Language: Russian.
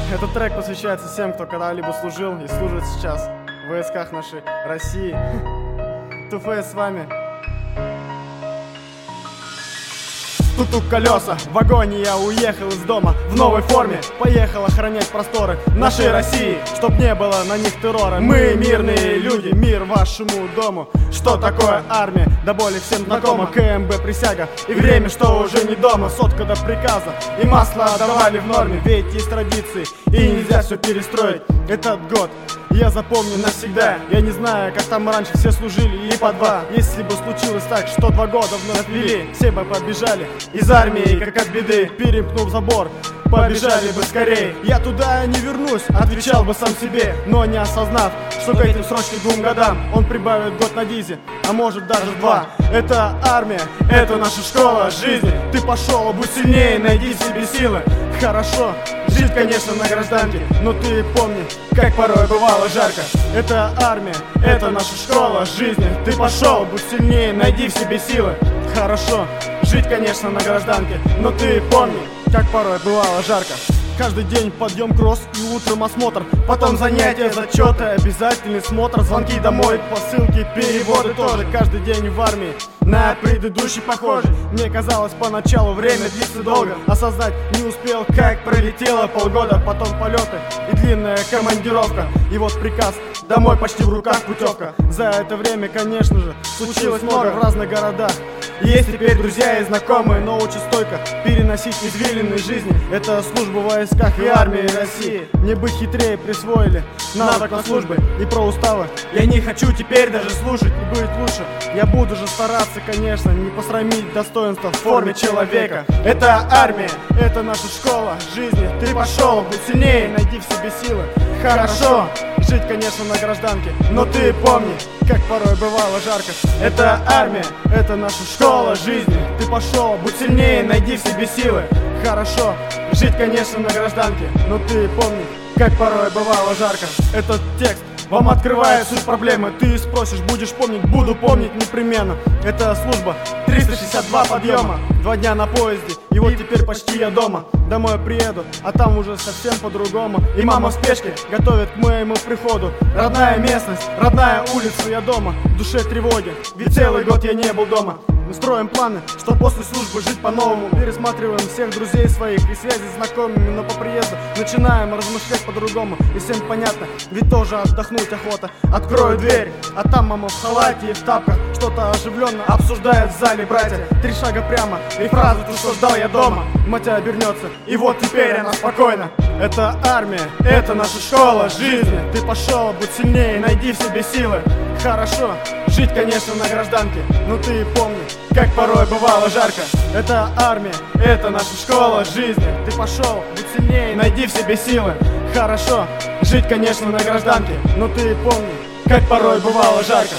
Этот трек посвящается всем, кто когда-либо служил и служит сейчас в войсках нашей России. Туфейс с вами. Тук-тук колеса, в вагоне я уехал из дома в новой форме. Поехал охранять просторы нашей России, чтоб не было на них террора. Мы мирные люди, мир вашему дому. Что такое армия? Да более всем знакомо. КМБ присяга и время, что уже не дома. Сотка до приказа и масло отдавали в норме. Ведь есть традиции и нельзя все перестроить. Этот год я запомню навсегда. Я не знаю, как там раньше все служили и по два. Если бы случилось так, что 2 года вновь ввели, все бы побежали из армии, как от беды. Перемкнув забор, побежали бы скорее. Я туда не вернусь, отвечал бы сам себе, но не осознав, что к этим срочным 2 годам он прибавит год на дизе, а может даже 2. Это армия, это наша школа жизни. Ты пошел, будь сильнее, найди в себе силы. Хорошо жить, конечно, на гражданке, но ты помни, как порой бывало жарко. Это армия, это наша школа жизни. Ты пошел, будь сильнее, найди в себе силы. Хорошо жить, конечно, на гражданке, но ты помни, как порой бывало жарко. Каждый день подъем, кросс и утром осмотр. Потом занятия, зачеты, обязательный смотр. Звонки домой, посылки, переводы тоже. Каждый день в армии на предыдущий похожий. Мне казалось поначалу время длится долго. Осознать не успел, как пролетело полгода. Потом полеты и длинная командировка. И вот приказ, домой почти в руках путевка. За это время, конечно же, случилось много в разных городах. Есть теперь друзья и знакомые, но очень стойко переносить извилины жизни. Это служба в войсках и армии России. Мне быть хитрее присвоили навык на службы и про уставы. Я не хочу теперь даже слушать и быть лучше. Я буду же стараться, конечно, не посрамить достоинство в форме человека. Это армия, это наша школа жизни. Ты пошел, будь сильнее, найди в себе силы. Хорошо жить, конечно, на гражданке, но ты помни, как порой бывало жарко. Это армия, это наша школа жизни. Ты пошел, будь сильнее, найди в себе силы. Хорошо жить, конечно, на гражданке, но ты помни, как порой бывало жарко. Этот текст вам открывает суть проблемы. Ты спросишь, будешь помнить, буду помнить непременно. Это служба 362 подъема, 2 дня на поезде, и вот теперь почти я дома. Домой приеду, а там уже совсем по-другому. И мама в спешке готовит к моему приходу. Родная местность, родная улица, я дома. В душе тревоги, ведь целый год я не был дома. Мы строим планы, что после службы жить по-новому. Пересматриваем всех друзей своих и связи с знакомыми, но по приезду начинаем размышлять по-другому. И всем понятно, ведь тоже отдохнуть охота. Открою дверь, а там мама в халате и в тапках что-то оживленно обсуждает в зале братья. 3 шага прямо, и фразу «ты что ждал я дома». Мать обернется, и вот теперь она спокойна. Это армия, это наша школа жизни. Ты пошел, будь сильнее, найди в себе силы. Хорошо жить, конечно, на гражданке, но ты помни, как порой бывало жарко. Это армия, это наша школа жизни. Ты пошел, будь сильнее, найди в себе силы. Хорошо жить, конечно, на гражданке, но ты помни, как порой бывало жарко.